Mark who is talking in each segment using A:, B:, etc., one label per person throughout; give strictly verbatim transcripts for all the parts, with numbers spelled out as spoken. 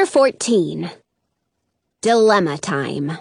A: Chapter fourteen. Dilemma Time.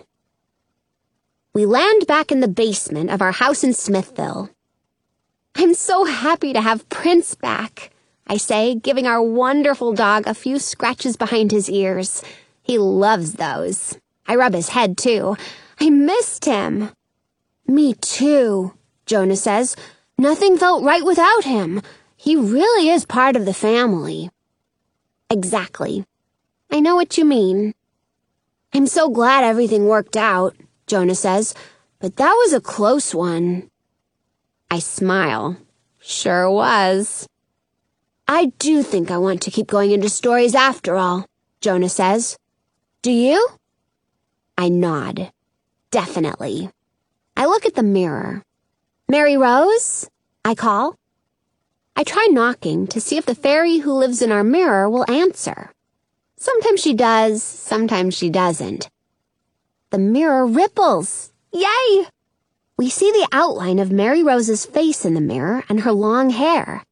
A: We land back in the basement of our house in Smithville. I'm so happy to have Prince back, I say, giving our wonderful dog a few scratches behind his ears. He loves those. I rub his head, too. I missed him. Me too, Jonah says. Nothing felt right without him. He really is part of the family. Exactly. I know what you mean. I'm so glad everything worked out, Jonah says, but that was a close one. I smile. Sure was. I do think I want to keep going into stories after all, Jonah says. Do you? I nod. Definitely. I look at the mirror. Mary Rose? I call. I try knocking to see if the fairy who lives in our mirror will answer. Sometimes she does, sometimes she doesn't. The mirror ripples. Yay! We see the outline of Mary Rose's face in the mirror and her long hair.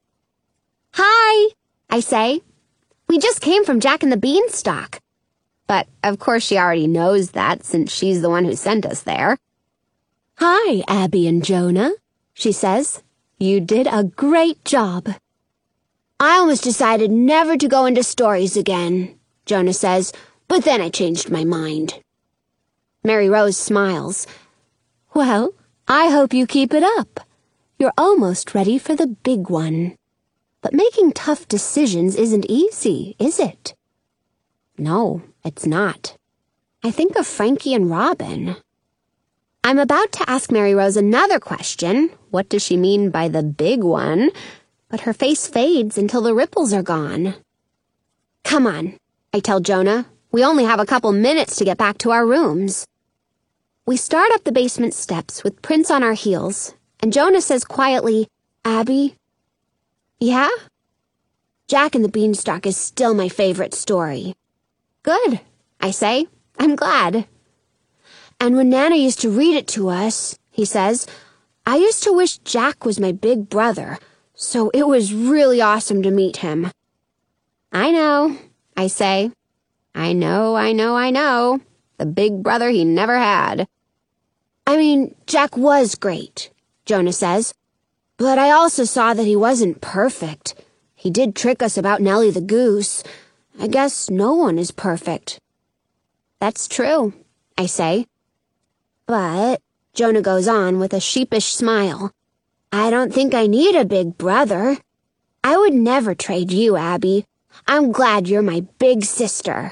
A: Hi, I say. We just came from Jack and the Beanstalk. But, of course, she already knows that since she's the one who sent us there. Hi, Abby and Jonah, she says. You did a great job. I almost decided never to go into stories again, Jonah says, but then I changed my mind. Mary Rose smiles. Well, I hope you keep it up. You're almost ready for the big one. But making tough decisions isn't easy, is it? No, it's not. I think of Frankie and Robin. I'm about to ask Mary Rose another question. What does she mean by the big one? But her face fades until the ripples are gone. Come on, I tell Jonah. We only have a couple minutes to get back to our rooms. We start up the basement steps with Prince on our heels, and Jonah says quietly, Abby? Yeah? Jack and the Beanstalk is still my favorite story. Good, I say. I'm glad. And when Nana used to read it to us, he says, I used to wish Jack was my big brother, so it was really awesome to meet him. I know, I say. I know, I know, I know. The big brother he never had. I mean, Jack was great, Jonah says. But I also saw that he wasn't perfect. He did trick us about Nellie the Goose. I guess no one is perfect. That's true, I say. But, Jonah goes on with a sheepish smile, I don't think I need a big brother. I would never trade you, Abby. I'm glad you're my big sister.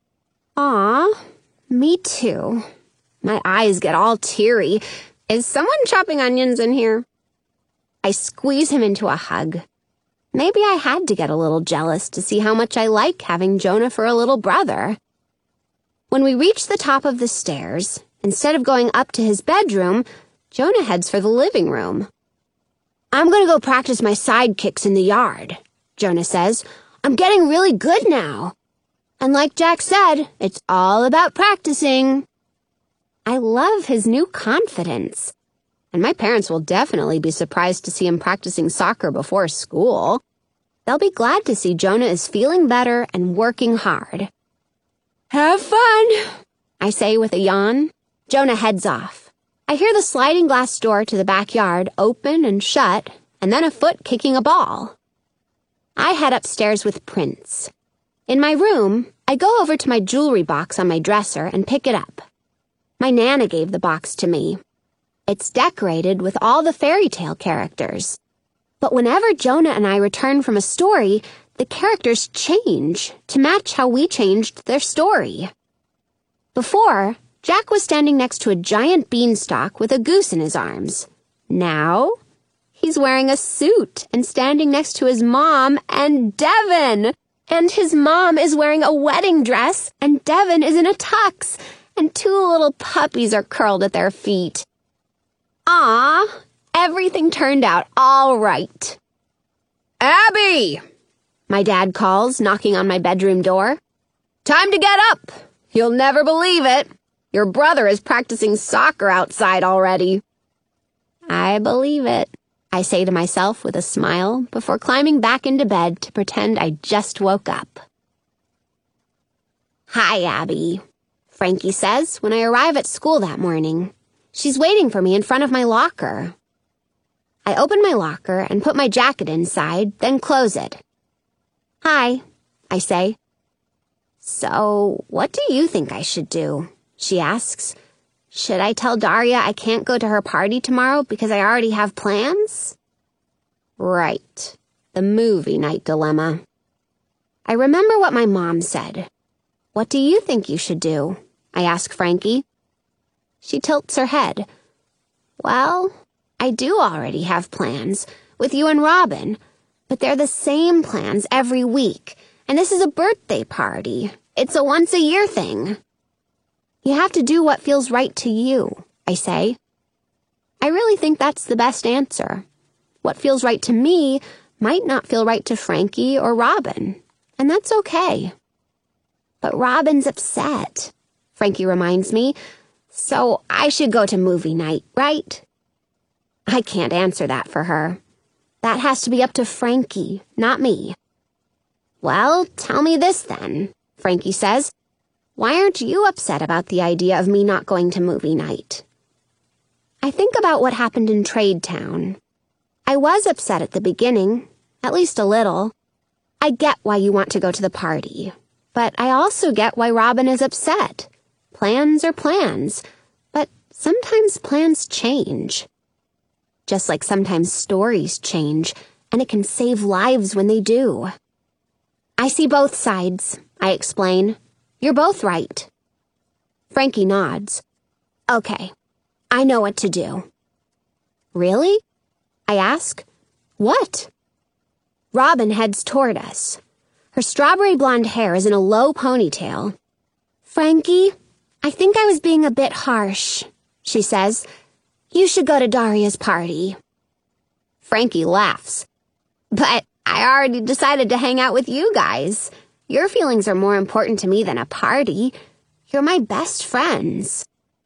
A: Aw, me too. My eyes get all teary. Is someone chopping onions in here? I squeeze him into a hug. Maybe I had to get a little jealous to see how much I like having Jonah for a little brother. When we reach the top of the stairs, instead of going up to his bedroom, Jonah heads for the living room. I'm gonna go practice my side kicks in the yard, Jonah says. I'm getting really good now. And like Jack said, it's all about practicing. I love his new confidence. And my parents will definitely be surprised to see him practicing soccer before school. They'll be glad to see Jonah is feeling better and working hard. Have fun, I say with a yawn. Jonah heads off. I hear the sliding glass door to the backyard open and shut, and then a foot kicking a ball. I head upstairs with Prince. In my room, I go over to my jewelry box on my dresser and pick it up. My Nana gave the box to me. It's decorated with all the fairy tale characters. But whenever Jonah and I return from a story, the characters change to match how we changed their story. Before, Jack was standing next to a giant beanstalk with a goose in his arms. Now, he's wearing a suit and standing next to his mom and Devin. And his mom is wearing a wedding dress and Devin is in a tux. And two little puppies are curled at their feet. Ah, everything turned out all right. Abby! My dad calls, knocking on my bedroom door. Time to get up. You'll never believe it. Your brother is practicing soccer outside already. I believe it, I say to myself with a smile before climbing back into bed to pretend I just woke up. "Hi, Abby," Frankie says when I arrive at school that morning. She's waiting for me in front of my locker. I open my locker and put my jacket inside, then close it. "Hi," I say. "So, what do you think I should do?" she asks. "Should I tell Daria I can't go to her party tomorrow because I already have plans?" Right. The movie night dilemma. I remember what my mom said. "What do you think you should do?" I ask Frankie. She tilts her head. "Well, I do already have plans, with you and Robin, but they're the same plans every week, and this is a birthday party. It's a once-a-year thing." "You have to do what feels right to you," I say. I really think that's the best answer. What feels right to me might not feel right to Frankie or Robin, and that's okay. "But Robin's upset," Frankie reminds me, "so I should go to movie night, right?" I can't answer that for her. That has to be up to Frankie, not me. "Well, tell me this then," Frankie says. "Why aren't you upset about the idea of me not going to movie night?" I think about what happened in Trade Town. I was upset at the beginning, at least a little. I get why you want to go to the party, but I also get why Robin is upset. Plans are plans, but sometimes plans change. Just like sometimes stories change, and it can save lives when they do. "I see both sides," I explain. "You're both right." Frankie nods. "Okay, I know what to do." "Really?" I ask. "What?" Robin heads toward us. Her strawberry blonde hair is in a low ponytail. "Frankie, I think I was being a bit harsh," she says. "You should go to Daria's party." Frankie laughs. "But I already decided to hang out with you guys. Your feelings are more important to me than a party. You're my best friends."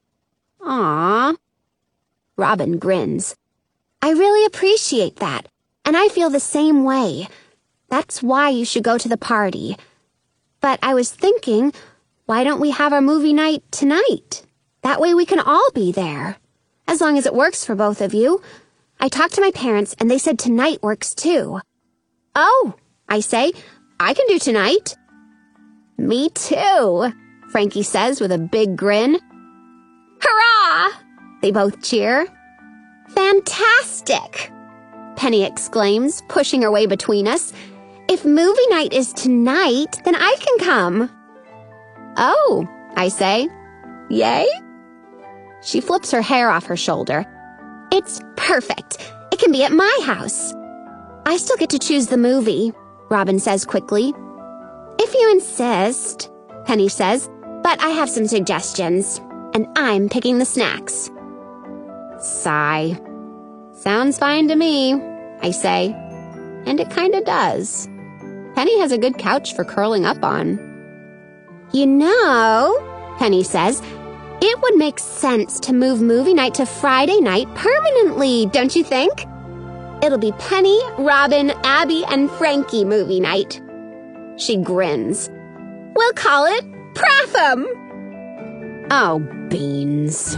A: "Aww." Robin grins. "I really appreciate that, and I feel the same way. That's why you should go to the party. But I was thinking, why don't we have our movie night tonight? That way we can all be there. As long as it works for both of you. I talked to my parents and they said tonight works too." "Oh," I say, "I can do tonight." "Me too," Frankie says with a big grin. "Hurrah!" they both cheer. "Fantastic!" Penny exclaims, pushing her way between us. "If movie night is tonight, then I can come." "Oh," I say. "Yay?" She flips her hair off her shoulder. "It's perfect. It can be at my house." "I still get to choose the movie," Robin says quickly. "If you insist," Penny says, "but I have some suggestions, and I'm picking the snacks." Sigh. "Sounds fine to me," I say. And it kinda does. Penny has a good couch for curling up on. "You know," Penny says, "it would make sense to move movie night to Friday night permanently, don't you think? It'll be Penny, Robin, Abby, and Frankie movie night." She grins. "We'll call it Pratham." Oh, beans.